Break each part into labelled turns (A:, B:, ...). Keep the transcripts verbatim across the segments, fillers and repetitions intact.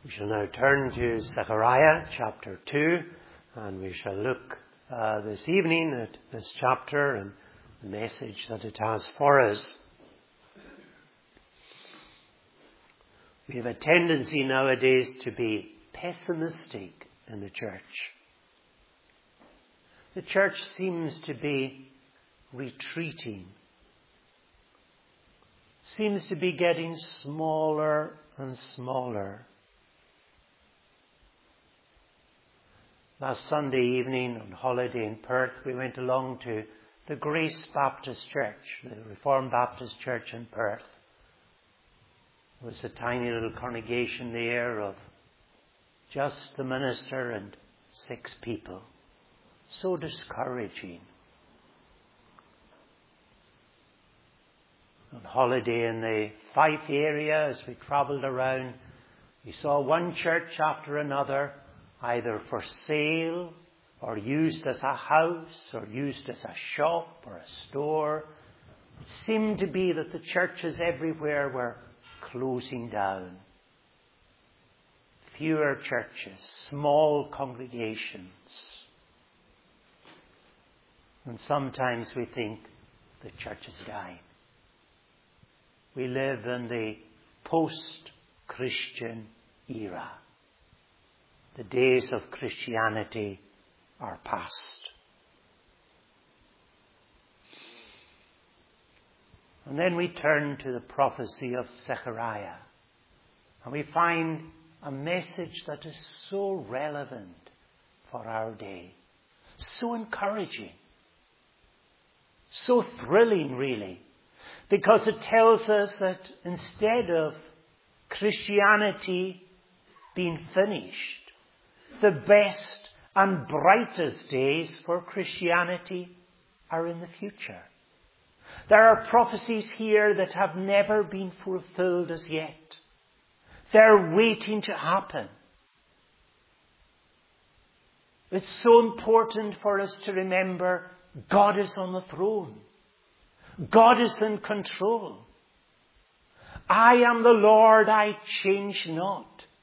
A: We shall now turn to Zechariah chapter two, and we shall look uh, this evening at this chapter and the message that it has for us. We have a tendency nowadays to be pessimistic in the church. The church seems to be retreating, seems to be getting smaller and smaller. Last Sunday evening on holiday in Perth, we went along to the Grace Baptist Church, the Reformed Baptist Church in Perth. There was a tiny little congregation there of just the minister and six people. So discouraging. On holiday in the Fife area, as we travelled around, we saw one church after another, either for sale or used as a house or used as a shop or a store. It seemed to be that the churches everywhere were closing down. Fewer churches, small congregations. And sometimes we think the church is dying. We live in the post-Christian era. The days of Christianity are past. And then we turn to the prophecy of Zechariah, and we find a message that is so relevant for our day, so encouraging, so thrilling really, because it tells us that instead of Christianity being finished, the best and brightest days for Christianity are in the future. There are prophecies here that have never been fulfilled as yet. They're waiting to happen. It's so important for us to remember God is on the throne. God is in control. I am the Lord, I change not.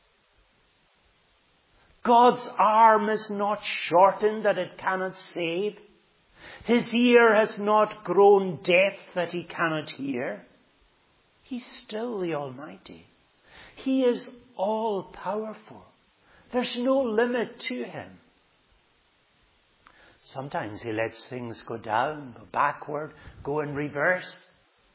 A: God's arm is not shortened that it cannot save. His ear has not grown deaf that he cannot hear. He's still the Almighty. He is all powerful. There's no limit to him. Sometimes he lets things go down, go backward, go in reverse.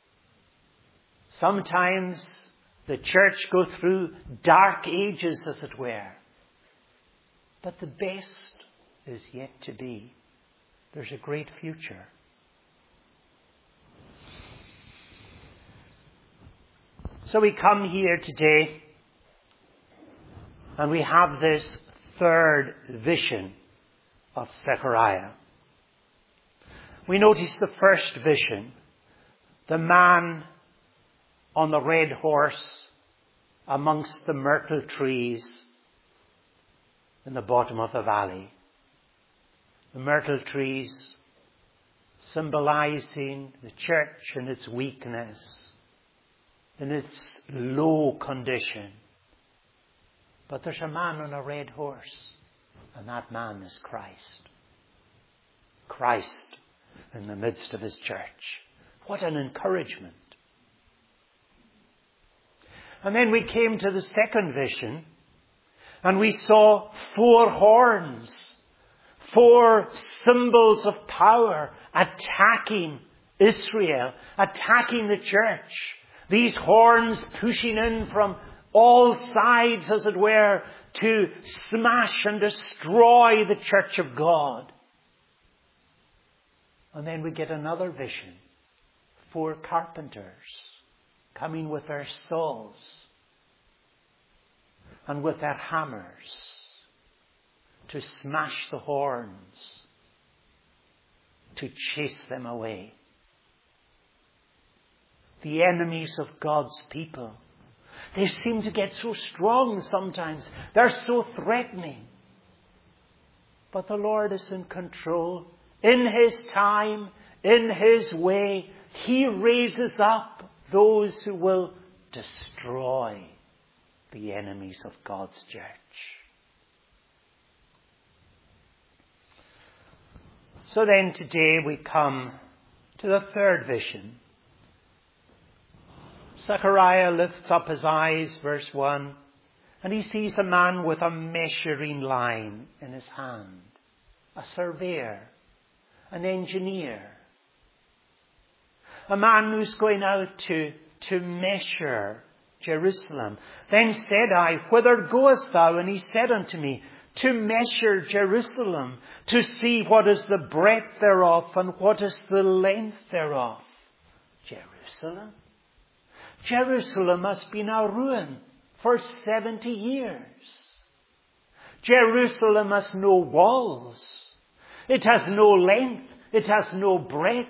A: Sometimes the church go through dark ages, as it were. But the best is yet to be. There's a great future. So we come here today and we have this third vision of Zechariah. We notice the first vision, the man on the red horse amongst the myrtle trees in the bottom of the valley. The myrtle trees symbolizing the church in its weakness, in its low condition. But there's a man on a red horse, and that man is Christ. Christ in the midst of his church. What an encouragement. And then we came to the second vision, and we saw four horns, four symbols of power attacking Israel, attacking the church. These horns pushing in from all sides, as it were, to smash and destroy the church of God. And then we get another vision. Four carpenters coming with their saws and with their hammers to smash the horns, to chase them away. The enemies of God's people, they seem to get so strong sometimes. They're so threatening. But the Lord is in control. In his time, in his way, he raises up those who will destroy the enemies of God's church. So then today we come to the third vision. Zechariah lifts up his eyes, verse one, and he sees a man with a measuring line in his hand, a surveyor, an engineer, a man who's going out to, to measure Jerusalem. Then said I, whither goest thou? And he said unto me, to measure Jerusalem, to see what is the breadth thereof and what is the length thereof. Jerusalem? Jerusalem must be now ruined for seventy years. Jerusalem has no walls. It has no length. It has no breadth.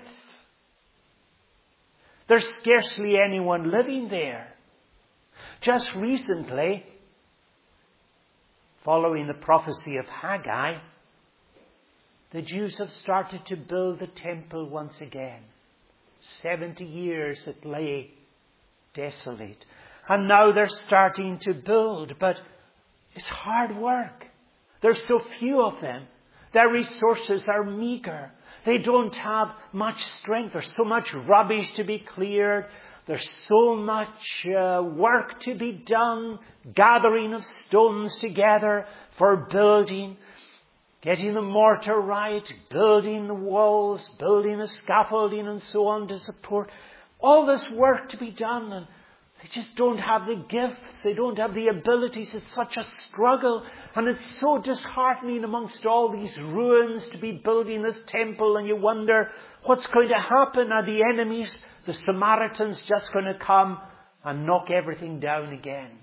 A: There's scarcely anyone living there. Just recently, following the prophecy of Haggai, the Jews have started to build the temple once again. Seventy years it lay desolate. And now they're starting to build, but it's hard work. There's so few of them. Their resources are meager. They don't have much strength. There's so much rubbish to be cleared. There's so much uh, work to be done, gathering of stones together for building, getting the mortar right, building the walls, building the scaffolding and so on to support. All this work to be done, and they just don't have the gifts. They don't have the abilities. It's such a struggle, and it's so disheartening amongst all these ruins to be building this temple, and you wonder what's going to happen. Are the enemies, the Samaritans, just going to come and knock everything down again?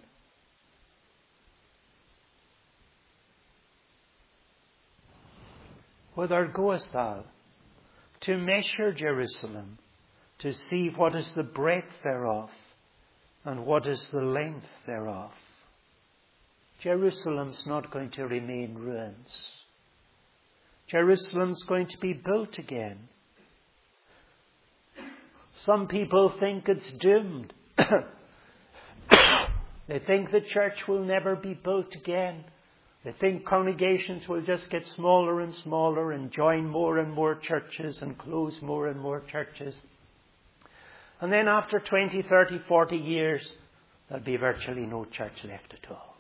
A: Whither goest thou? To measure Jerusalem, to see what is the breadth thereof, and what is the length thereof. Jerusalem's not going to remain ruins. Jerusalem's going to be built again. Some people think it's doomed. They think the church will never be built again. They think congregations will just get smaller and smaller and join more and more churches and close more and more churches. And then after twenty, thirty, forty years, there'll be virtually no church left at all.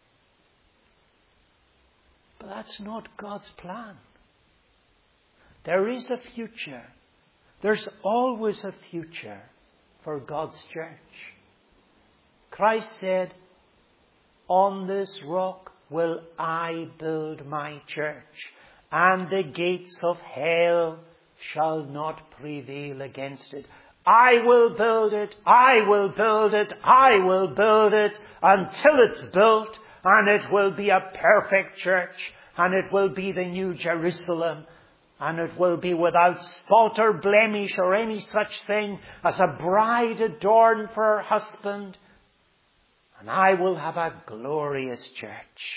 A: But that's not God's plan. There is a future. There's always a future for God's church. Christ said, on this rock will I build my church, and the gates of hell shall not prevail against it. I will build it, I will build it, I will build it until it's built, and it will be a perfect church, and it will be the new Jerusalem, and it will be without spot or blemish or any such thing as a bride adorned for her husband, and I will have a glorious church.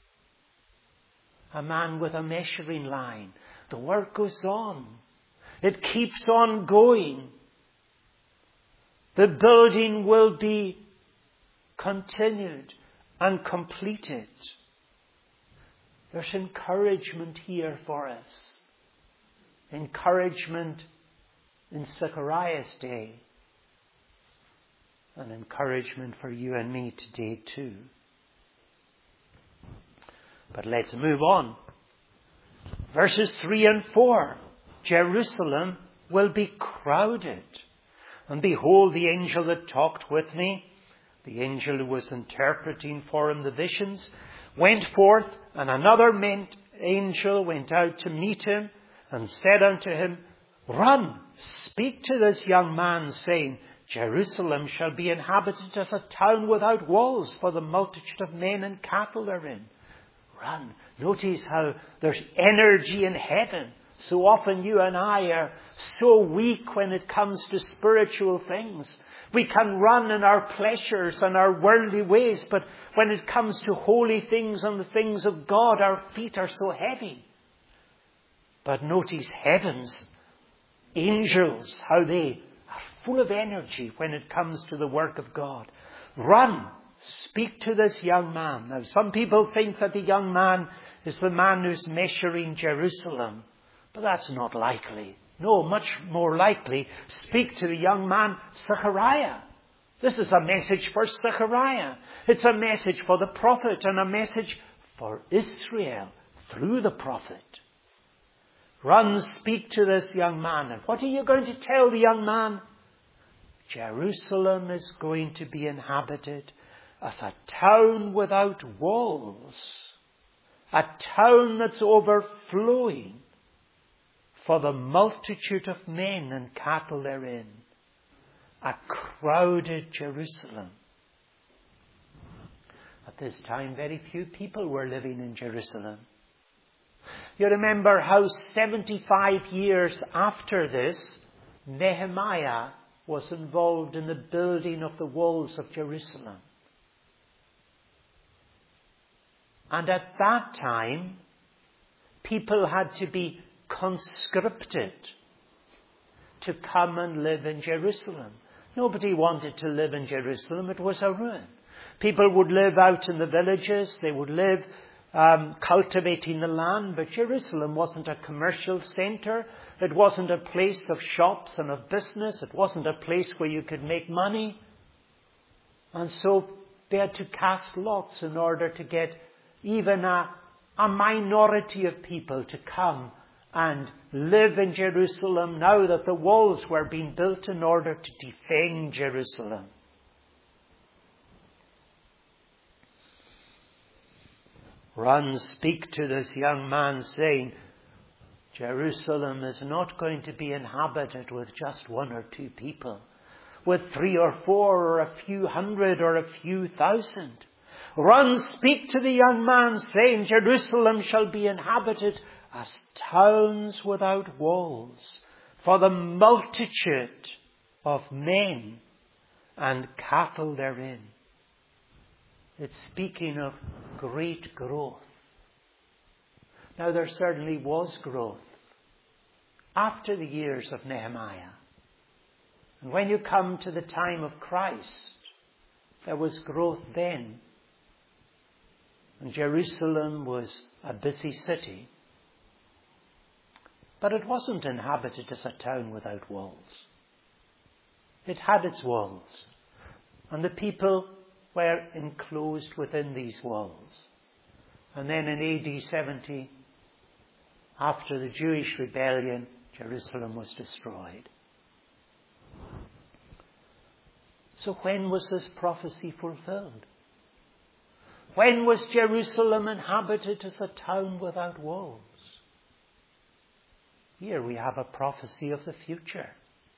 A: A man with a measuring line. The work goes on. It keeps on going. The building will be continued and completed. There's encouragement here for us. Encouragement in Zechariah's day. And encouragement for you and me today too. But let's move on. Verses three and four. Jerusalem will be crowded. And behold, the angel that talked with me, the angel who was interpreting for him the visions, went forth, and another angel went out to meet him, and said unto him, Run, speak to this young man, saying, Jerusalem shall be inhabited as a town without walls, for the multitude of men and cattle therein. Run. Notice how there's energy in heaven. So often you and I are so weak when it comes to spiritual things. We can run in our pleasures and our worldly ways, but when it comes to holy things and the things of God, our feet are so heavy. But notice heavens, angels, how they are full of energy when it comes to the work of God. Run, speak to this young man. Now, some people think that the young man is the man who's measuring Jerusalem, but that's not likely. No, much more likely, speak to the young man, Zechariah. This is a message for Zechariah. It's a message for the prophet and a message for Israel through the prophet. Run, speak to this young man. And what are you going to tell the young man? Jerusalem is going to be inhabited as a town without walls. A town that's overflowing for the multitude of men and cattle therein. A crowded Jerusalem. At this time, very few people were living in Jerusalem. You remember how seventy-five years after this, Nehemiah was involved in the building of the walls of Jerusalem. And at that time, people had to be conscripted to come and live in Jerusalem. Nobody wanted to live in Jerusalem. It was a ruin. People would live out in the villages. They would live um, cultivating the land. But Jerusalem wasn't a commercial center. It wasn't a place of shops and of business. It wasn't a place where you could make money. And so they had to cast lots in order to get even a, a minority of people to come and live in Jerusalem now that the walls were being built in order to defend Jerusalem. Run, speak to this young man, saying, Jerusalem is not going to be inhabited with just one or two people, with three or four or a few hundred or a few thousand. Run, speak to the young man, saying, Jerusalem shall be inhabited as towns without walls, for the multitude of men and cattle therein. It's speaking of great growth. Now, there certainly was growth after the years of Nehemiah. And when you come to the time of Christ, there was growth then. And Jerusalem was a busy city. But it wasn't inhabited as a town without walls. It had its walls. And the people were enclosed within these walls. And then in A D seventy, after the Jewish rebellion, Jerusalem was destroyed. So when was this prophecy fulfilled? When was Jerusalem inhabited as a town without walls? Here we have a prophecy of the future.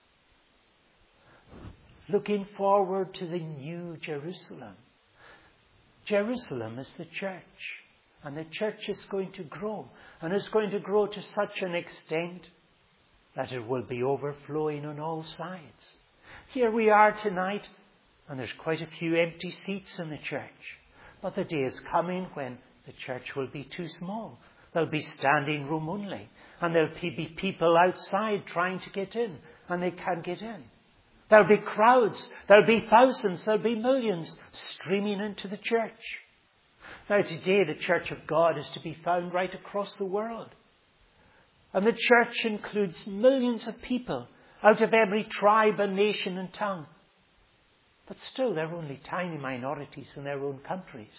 A: Looking forward to the new Jerusalem. Jerusalem is the church. And the church is going to grow. And it's going to grow to such an extent that it will be overflowing on all sides. Here we are tonight, and there's quite a few empty seats in the church. But the day is coming when the church will be too small. There'll be standing room only. And there'll be people outside trying to get in. And they can't get in. There'll be crowds. There'll be thousands. There'll be millions streaming into the church. Now today the church of God is to be found right across the world. And the church includes millions of people out of every tribe and nation and tongue. But still, they're only tiny minorities in their own countries.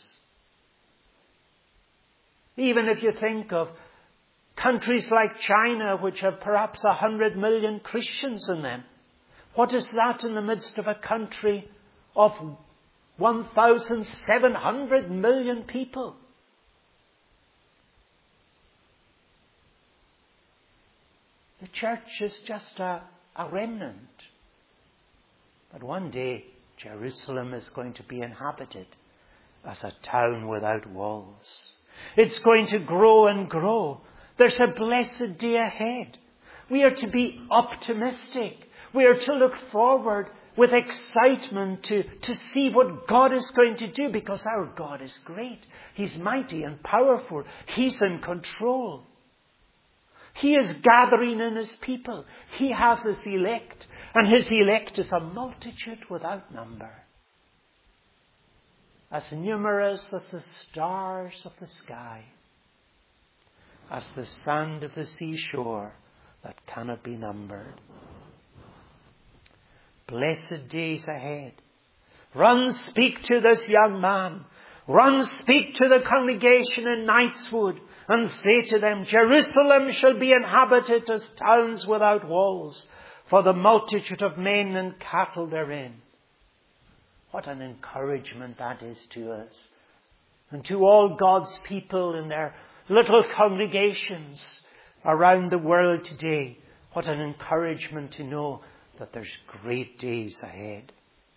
A: Even if you think of countries like China, which have perhaps a hundred million Christians in them, what is that in the midst of a country of one thousand seven hundred million people? The church is just a, a remnant. But one day, Jerusalem is going to be inhabited as a town without walls. It's going to grow and grow. There's a blessed day ahead. We are to be optimistic. We are to look forward with excitement to, to see what God is going to do, because our God is great. He's mighty and powerful. He's in control. He is gathering in his people. He has his elect. And his elect is a multitude without number. as numerous as the stars of the sky, as the sand of the seashore that cannot be numbered. Blessed days ahead. Run, speak to this young man. Run, speak to the congregation in Knightswood and say to them, Jerusalem shall be inhabited as towns without walls, for the multitude of men and cattle therein. What an encouragement that is to us and to all God's people in their little congregations around the world today. What an encouragement to know that there's great days ahead.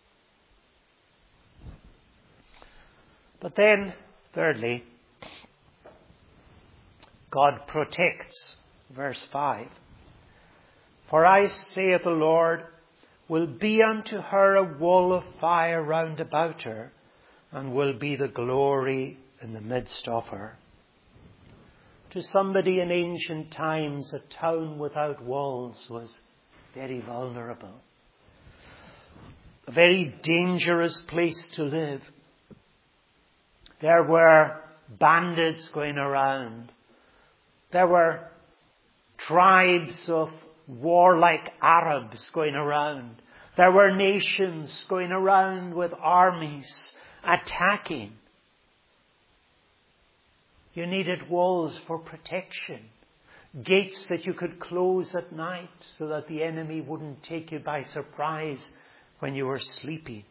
A: But then, thirdly, God protects. Verse five. For I, saith the Lord, will be unto her a wall of fire round about her, and will be the glory in the midst of her. To somebody in ancient times, a town without walls was very vulnerable. A very dangerous place to live. There were bandits going around. There were tribes of warlike Arabs going around. There were nations going around with armies attacking. You needed walls for protection. Gates that you could close at night so that the enemy wouldn't take you by surprise when you were sleeping.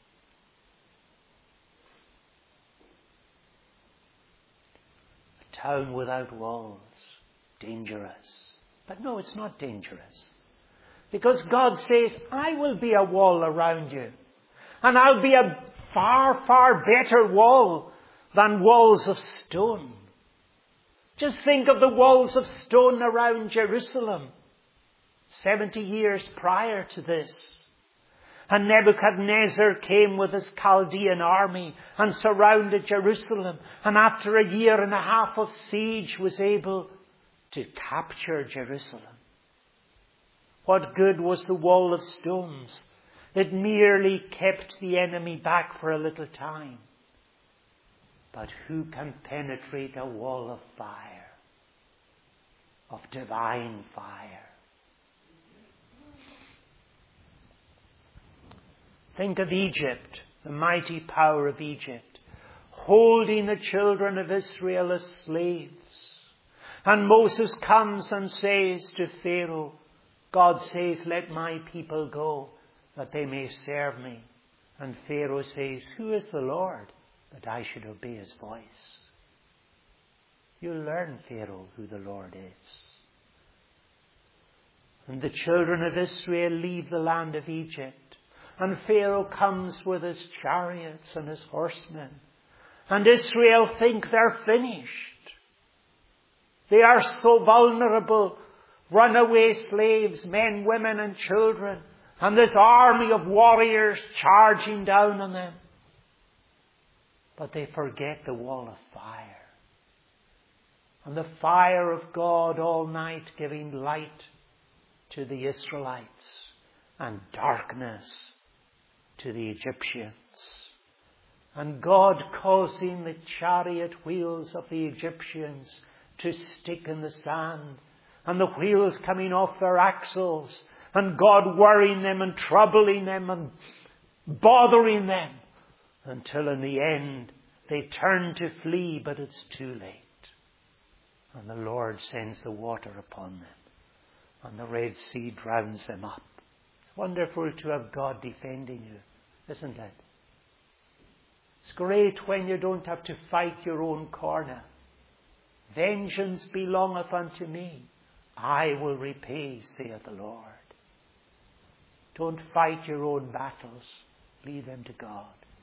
A: A town without walls. Dangerous. But no, it's not dangerous. Because God says, I will be a wall around you. And I'll be a far, far better wall than walls of stone. Just think of the walls of stone around Jerusalem. Seventy years prior to this. And Nebuchadnezzar came with his Chaldean army and surrounded Jerusalem. And after a year and a half of siege was able to capture Jerusalem. What good was the wall of stones? It merely kept the enemy back for a little time. But who can penetrate a wall of fire? Of divine fire. Think of Egypt, the mighty power of Egypt, holding the children of Israel as slaves. And Moses comes and says to Pharaoh, God says, let my people go, that they may serve me. And Pharaoh says, who is the Lord, that I should obey his voice? You'll learn, Pharaoh, who the Lord is. And the children of Israel leave the land of Egypt. And Pharaoh comes with his chariots and his horsemen. And Israel think they're finished. They are so vulnerable. Runaway slaves, men, women and children. And this army of warriors charging down on them. But they forget the wall of fire. And the fire of God all night giving light to the Israelites and darkness to the Egyptians. And God causing the chariot wheels of the Egyptians to stick in the sand. And the wheels coming off their axles. And God worrying them and troubling them and bothering them. Until in the end they turn to flee, but it's too late. And the Lord sends the water upon them. And the Red Sea drowns them up. It's wonderful to have God defending you, isn't it? It's great when you don't have to fight your own corner. Vengeance belongeth unto me. I will repay, saith the Lord. Don't fight your own battles. Leave them to God.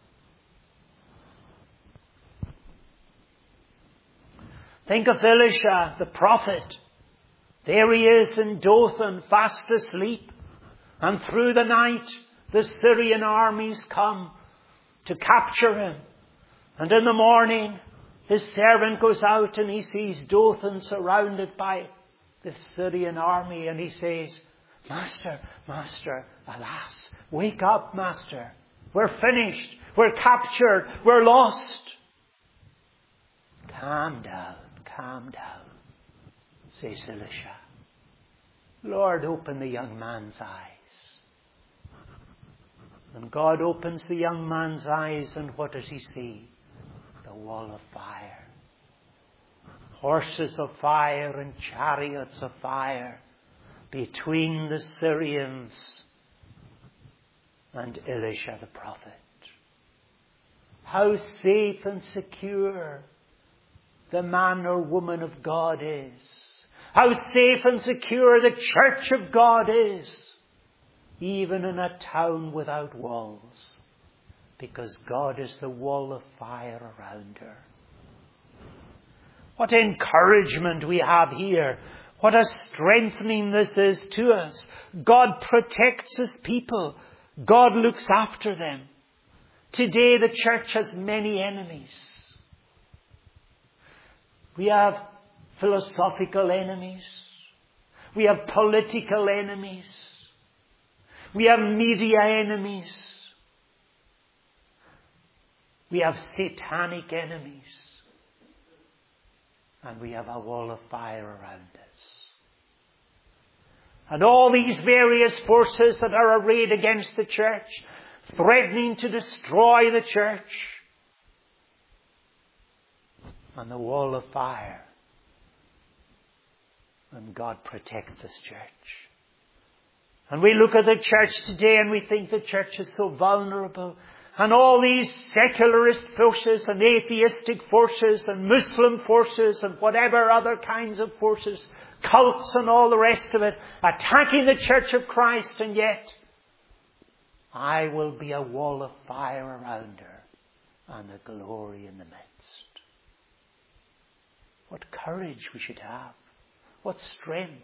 A: Think of Elisha, the prophet. There he is in Dothan, fast asleep. And through the night, the Syrian armies come to capture him. And in the morning, his servant goes out and he sees Dothan surrounded by the Syrian army. And he says, Master, Master, alas, wake up, Master. We're finished. We're captured. We're lost. Calm down, calm down, says Elisha. Lord, open the young man's eyes. And God opens the young man's eyes, and what does he see? The wall of fire. Horses of fire and chariots of fire between the Syrians and Elisha the prophet. How safe and secure the man or woman of God is. How safe and secure the church of God is. Even in a town without walls. Because God is the wall of fire around her. What encouragement we have here. What a strengthening this is to us. God protects His people. God looks after them. Today the church has many enemies. We have philosophical enemies. We have political enemies. We have media enemies. We have satanic enemies. And we have a wall of fire around us. And all these various forces that are arrayed against the church, threatening to destroy the church. And the wall of fire. And God protects His church. And we look at the church today and we think the church is so vulnerable. And all these secularist forces and atheistic forces and Muslim forces and whatever other kinds of forces, cults and all the rest of it, attacking the church of Christ. And yet, I will be a wall of fire around her and a glory in the midst. What courage we should have. What strength.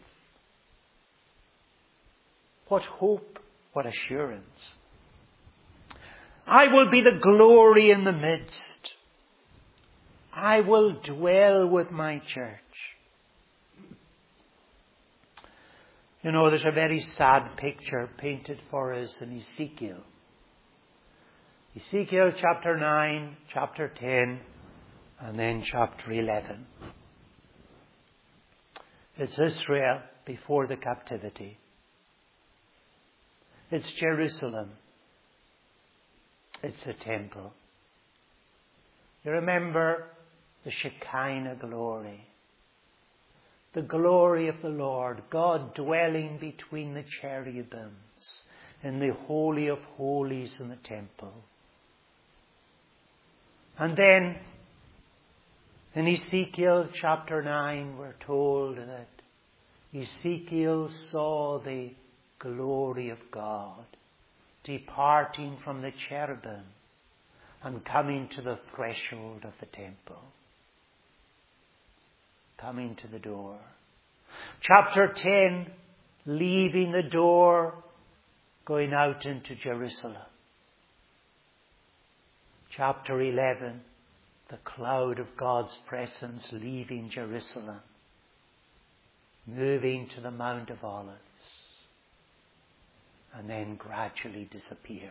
A: What hope. What assurance. I will be the glory in the midst. I will dwell with my church. You know, there's a very sad picture painted for us in Ezekiel. Ezekiel chapter nine, chapter ten, and then chapter eleven. It's Israel before the captivity. It's Jerusalem. It's the temple. You remember the Shekinah glory. The glory of the Lord. God dwelling between the cherubims in the Holy of Holies in the temple. And then in Ezekiel chapter nine we're told that Ezekiel saw the glory of God departing from the cherubim and coming to the threshold of the temple. Coming to the door. Chapter ten, leaving the door, going out into Jerusalem. Chapter eleven, the cloud of God's presence leaving Jerusalem, moving to the Mount of Olives, and then gradually disappearing.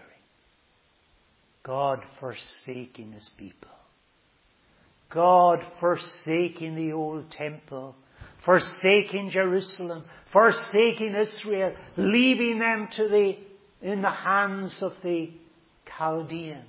A: God forsaking His people. God forsaking the old temple, forsaking Jerusalem, forsaking Israel, leaving them to the in the hands of the Chaldeans.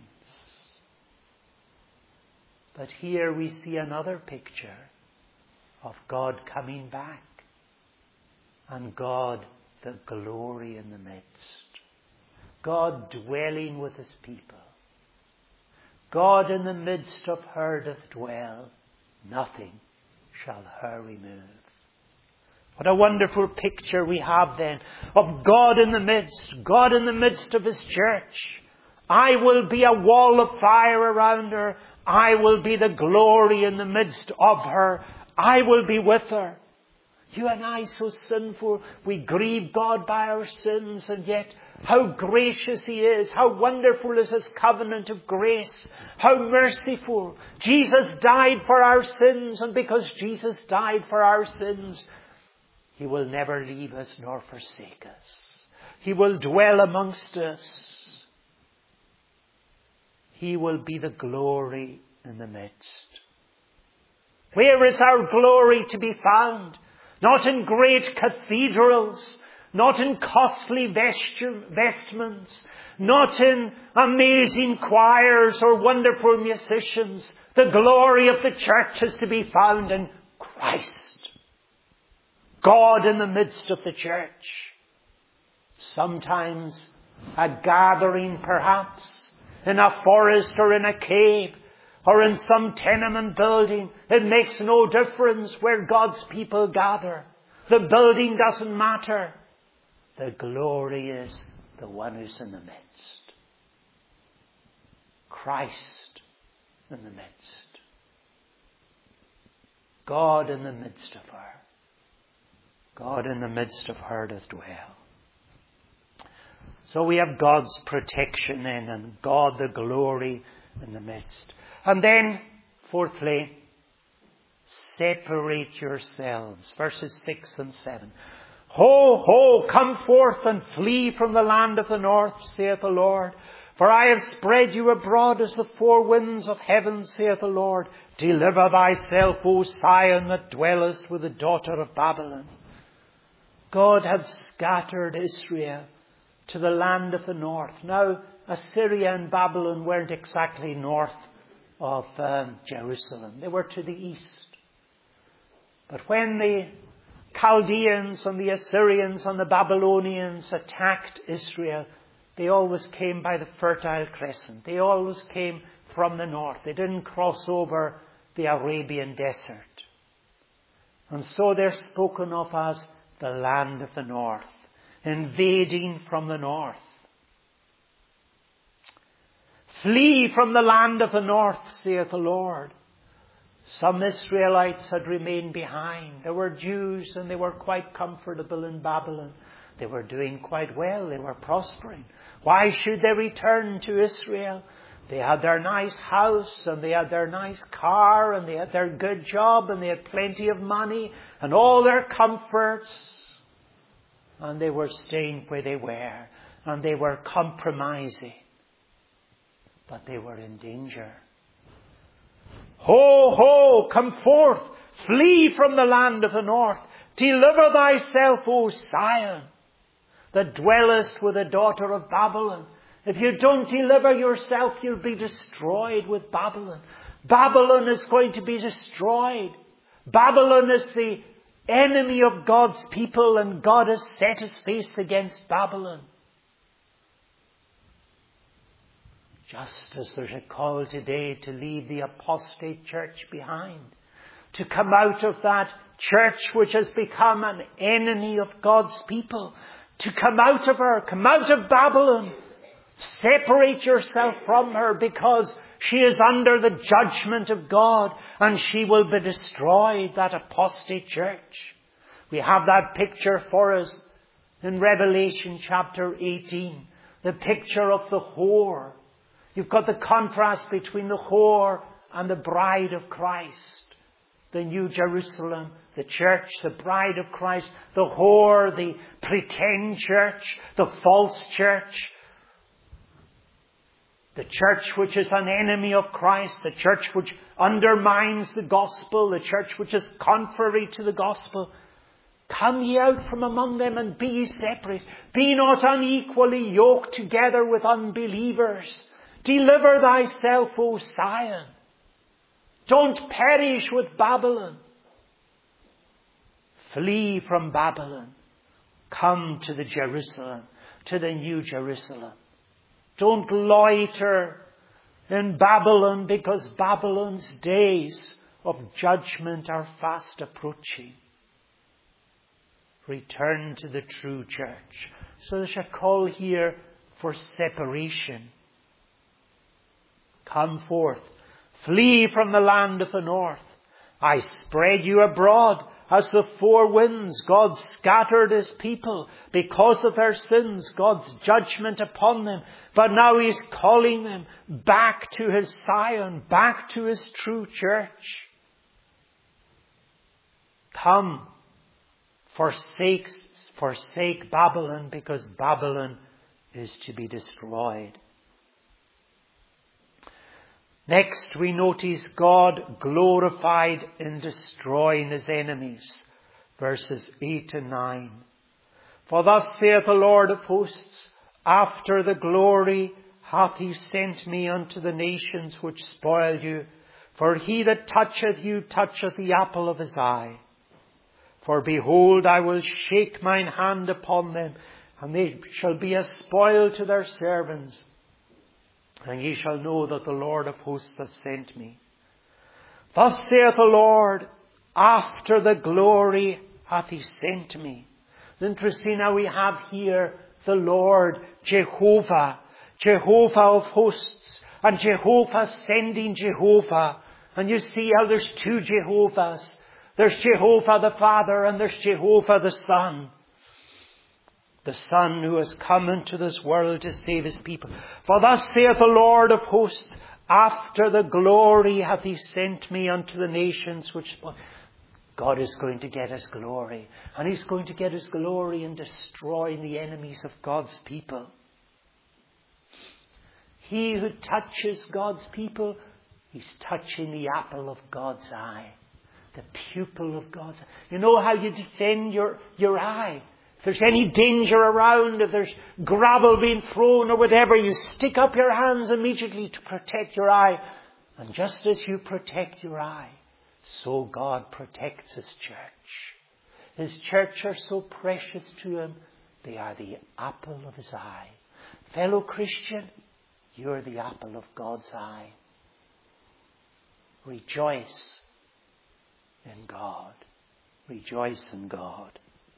A: But here we see another picture of God coming back and God the glory in the midst. God dwelling with His people. God in the midst of her doth dwell. Nothing shall her remove. What a wonderful picture we have then of God in the midst. God in the midst of His church. I will be a wall of fire around her. I will be the glory in the midst of her. I will be with her. You and I, so sinful, we grieve God by our sins, and yet how gracious He is, how wonderful is His covenant of grace, how merciful. Jesus died for our sins, and because Jesus died for our sins, He will never leave us nor forsake us. He will dwell amongst us. He will be the glory in the midst. Where is our glory to be found? Not in great cathedrals, not in costly vesture, vestments, not in amazing choirs or wonderful musicians. The glory of the church is to be found in Christ. God in the midst of the church. Sometimes a gathering perhaps in a forest or in a cave or in some tenement building. It makes no difference where God's people gather. The building doesn't matter. The glory is the one who's in the midst. Christ in the midst. God in the midst of her. God in the midst of her doth dwell. So we have God's protection in, and God the glory in the midst. And then, fourthly, separate yourselves. Verses six and seven. Ho, ho, come forth and flee from the land of the north, saith the Lord. For I have spread you abroad as the four winds of heaven, saith the Lord. Deliver thyself, O Zion, that dwellest with the daughter of Babylon. God had scattered Israel to the land of the north. Now, Assyria and Babylon weren't exactly north of um, Jerusalem. They were to the east. But when the Chaldeans and the Assyrians and the Babylonians attacked Israel, they always came by the Fertile Crescent. They always came from the north. They didn't cross over the Arabian desert. And so they're spoken of as the land of the north, invading from the north. Flee from the land of the north, saith the Lord. Some Israelites had remained behind. There were Jews and they were quite comfortable in Babylon. They were doing quite well. They were prospering. Why should they return to Israel? They had their nice house and they had their nice car and they had their good job and they had plenty of money and all their comforts. And they were staying where they were and they were compromising. But they were in danger. Ho, ho, come forth, flee from the land of the north. Deliver thyself, O Zion, that dwellest with the daughter of Babylon. If you don't deliver yourself, you'll be destroyed with Babylon. Babylon is going to be destroyed. Babylon is the enemy of God's people, and God has set his face against Babylon. Just as there's a call today to leave the apostate church behind, to come out of that church which has become an enemy of God's people, to come out of her, come out of Babylon, separate yourself from her because she is under the judgment of God and she will be destroyed, that apostate church. We have that picture for us in Revelation chapter eighteen, the picture of the whore. You've got the contrast between the whore and the bride of Christ. The New Jerusalem, the church, the bride of Christ. The whore, the pretend church, the false church. The church which is an enemy of Christ. The church which undermines the gospel. The church which is contrary to the gospel. Come ye out from among them and be ye separate. Be not unequally yoked together with unbelievers. Deliver thyself, O Zion. Don't perish with Babylon. Flee from Babylon. Come to the Jerusalem, to the New Jerusalem. Don't loiter in Babylon because Babylon's days of judgment are fast approaching. Return to the true church. So there's a call here for separation. Come forth, flee from the land of the north. I spread you abroad as the four winds. God scattered his people because of their sins, God's judgment upon them. But now he's calling them back to his Zion, back to his true church. Come, forsake, forsake Babylon, because Babylon is to be destroyed. Next we notice God glorified in destroying his enemies. Verses eight and nine. For thus saith the Lord of hosts, after the glory hath he sent me unto the nations which spoil you. For he that toucheth you toucheth the apple of his eye. For behold, I will shake mine hand upon them, and they shall be a spoil to their servants. And ye shall know that the Lord of hosts hath sent me. Thus saith the Lord, after the glory hath he sent me. It's interesting how we have here the Lord, Jehovah, Jehovah of hosts, and Jehovah sending Jehovah. And you see how there's two Jehovahs. There's Jehovah the Father and there's Jehovah the Son. The Son who has come into this world to save his people. For thus saith the Lord of hosts, after the glory hath he sent me unto the nations which... God is going to get his glory. And he's going to get his glory in destroying the enemies of God's people. He who touches God's people, he's touching the apple of God's eye. The pupil of God's eye. You know how you defend your, your eye? If there's any danger around, if there's gravel being thrown or whatever, you stick up your hands immediately to protect your eye. And just as you protect your eye, so God protects his church. His church are so precious to him, they are the apple of his eye. Fellow Christian, you're the apple of God's eye. Rejoice in God. Rejoice in God.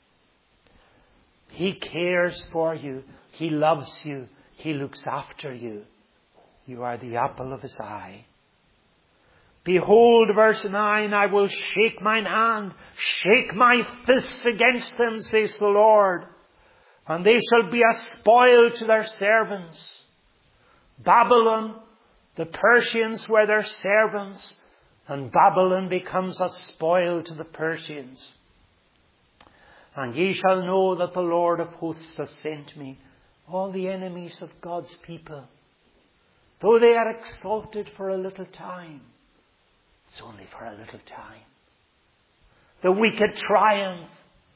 A: He cares for you. He loves you. He looks after you. You are the apple of his eye. Behold, verse nine, I will shake mine hand, shake my fist against them, says the Lord, and they shall be a spoil to their servants. Babylon, the Persians were their servants, and Babylon becomes a spoil to the Persians. And ye shall know that the Lord of hosts hath sent me. All the enemies of God's people, though they are exalted for a little time, it's only for a little time. The wicked triumph,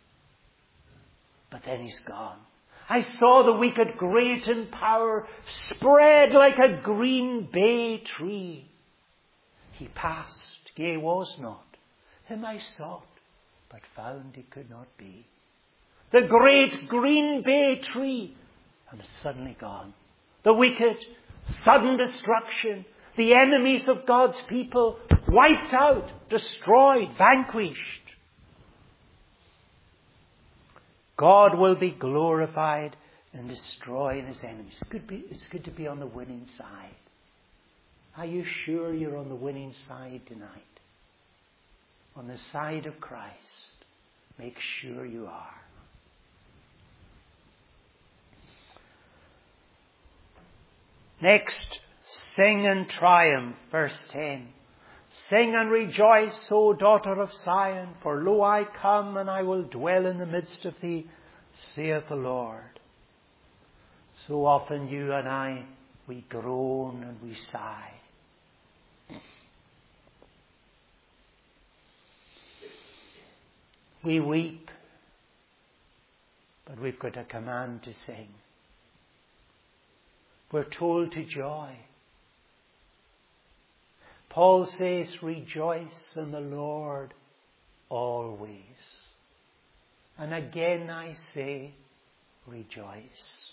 A: but then he's gone. I saw the wicked great in power, spread like a green bay tree. He passed, yea, was not. Him I sought, but found he could not be. The great green bay tree, and it's suddenly gone. The wicked, sudden destruction, the enemies of God's people, wiped out, destroyed, vanquished. God will be glorified in destroying his enemies. It's good, be, it's good to be on the winning side. Are you sure you're on the winning side tonight? On the side of Christ. Make sure you are. Next, sing and triumph, verse ten. Sing and rejoice, O daughter of Zion, for lo, I come, and I will dwell in the midst of thee, saith the Lord. So often you and I, we groan and we sigh. We weep, but we've got a command to sing. We're told to joy. Paul says, rejoice in the Lord always. And again I say, rejoice.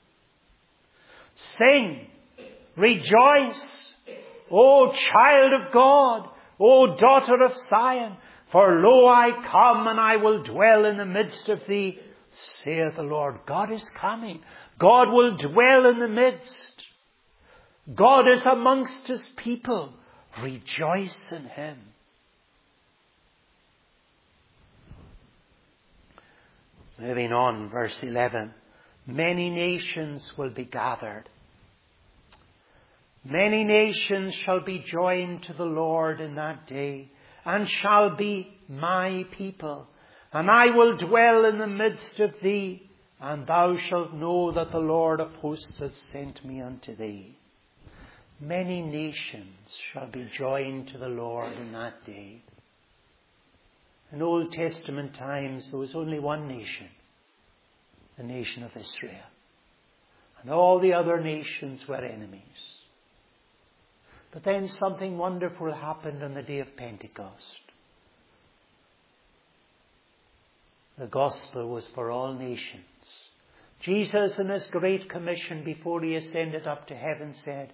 A: Sing, rejoice, O child of God, O daughter of Zion, for lo, I come, and I will dwell in the midst of thee, saith the Lord. God is coming. God will dwell in the midst. God is amongst his people. Rejoice in him. Moving on, verse eleven. Many nations will be gathered. Many nations shall be joined to the Lord in that day, and shall be my people. And I will dwell in the midst of thee, and thou shalt know that the Lord of hosts hath sent me unto thee. Many nations shall be joined to the Lord in that day. In Old Testament times, there was only one nation, the nation of Israel. And all the other nations were enemies. But then something wonderful happened on the day of Pentecost. The gospel was for all nations. Jesus, in his great commission before he ascended up to heaven, said,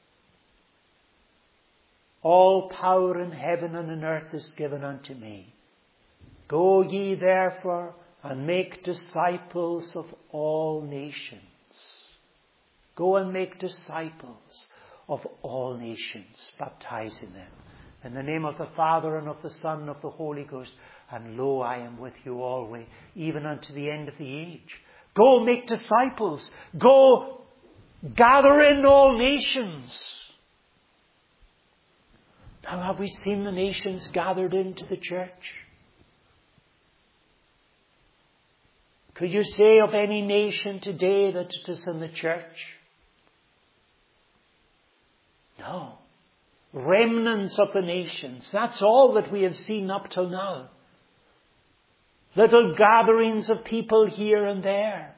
A: all power in heaven and on earth is given unto me. Go ye therefore and make disciples of all nations. Go and make disciples of all nations, baptizing them in the name of the Father and of the Son and of the Holy Ghost. And lo, I am with you always, even unto the end of the age. Go make disciples. Go gather in all nations. Now, have we seen the nations gathered into the church? Could you say of any nation today that it is in the church? No. Remnants of the nations. That's all that we have seen up till now. Little gatherings of people here and there.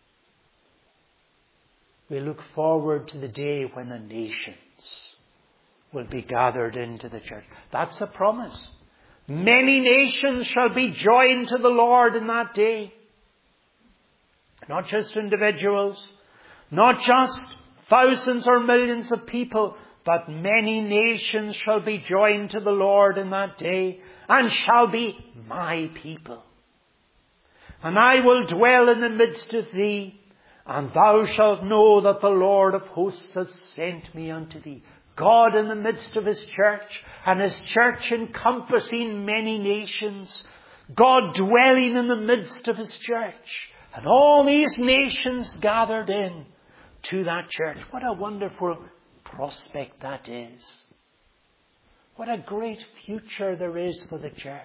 A: We look forward to the day when the nations will be gathered into the church. That's a promise. Many nations shall be joined to the Lord in that day. Not just individuals, not just thousands or millions of people, but many nations shall be joined to the Lord in that day and shall be my people. And I will dwell in the midst of thee, and thou shalt know that the Lord of hosts hath sent me unto thee. God in the midst of his church, and his church encompassing many nations. God dwelling in the midst of his church. And all these nations gathered in to that church. What a wonderful prospect that is. What a great future there is for the church.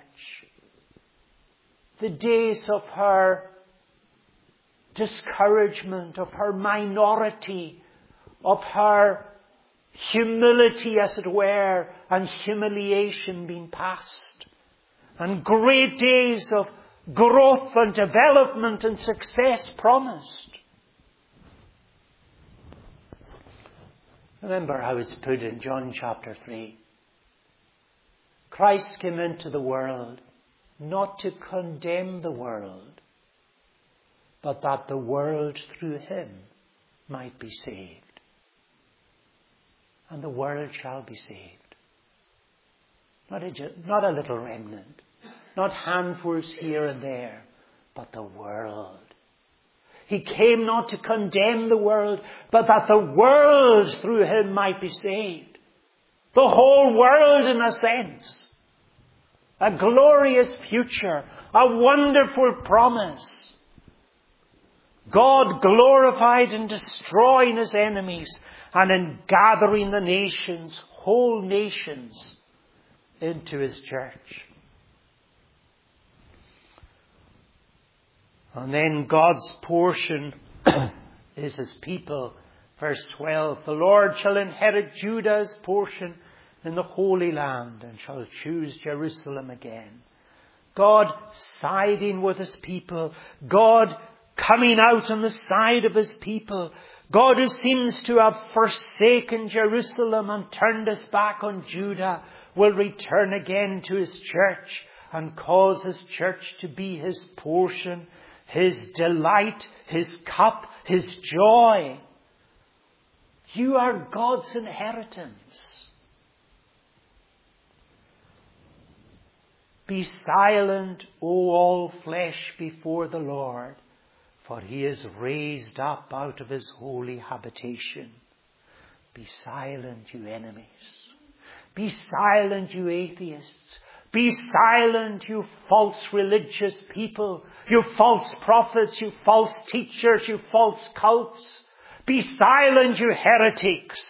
A: The days of her discouragement, of her minority, of her humility, as it were, and humiliation being past. And great days of growth and development and success promised. Remember how it's put in John chapter three. Christ came into the world not to condemn the world, but that the world through him might be saved. And the world shall be saved. Not a, not a little remnant, not handfuls here and there, but the world. He came not to condemn the world, but that the world through him might be saved. The whole world, in a sense. A glorious future, a wonderful promise. God glorified in destroying his enemies and in gathering the nations, whole nations, into his church. And then God's portion is his people. Verse twelve, the Lord shall inherit Judah's portion in the Holy Land and shall choose Jerusalem again. God siding with his people. God coming out on the side of his people. God who seems to have forsaken Jerusalem and turned his back on Judah will return again to his church and cause his church to be his portion, his delight, his cup, his joy. You are God's inheritance. Be silent, O all flesh, before the Lord, for he is raised up out of his holy habitation. Be silent, you enemies. Be silent, you atheists. Be silent, you false religious people, you false prophets, you false teachers, you false cults. Be silent, you heretics.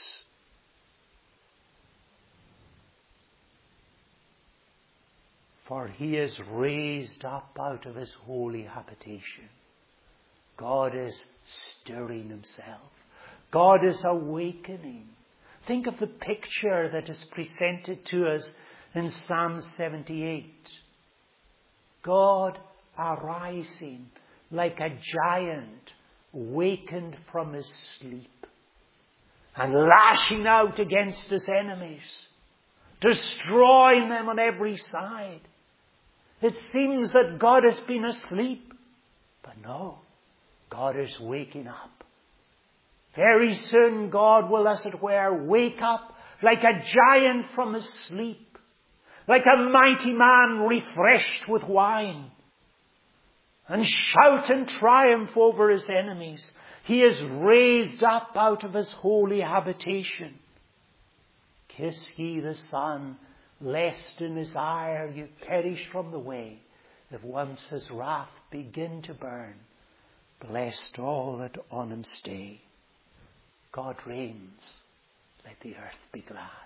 A: For he is raised up out of his holy habitation. God is stirring himself. God is awakening. Think of the picture that is presented to us in Psalm seventy-eight. God arising like a giant wakened from his sleep and lashing out against his enemies, destroying them on every side. It seems that God has been asleep, but no, God is waking up. Very soon God will, as it were, wake up like a giant from his sleep, like a mighty man refreshed with wine, and shout in triumph over his enemies. He is raised up out of his holy habitation. Kiss ye the Son, lest in his ire you perish from the way. If once his wrath begin to burn, blessed all that on him stay. God reigns, let the earth be glad.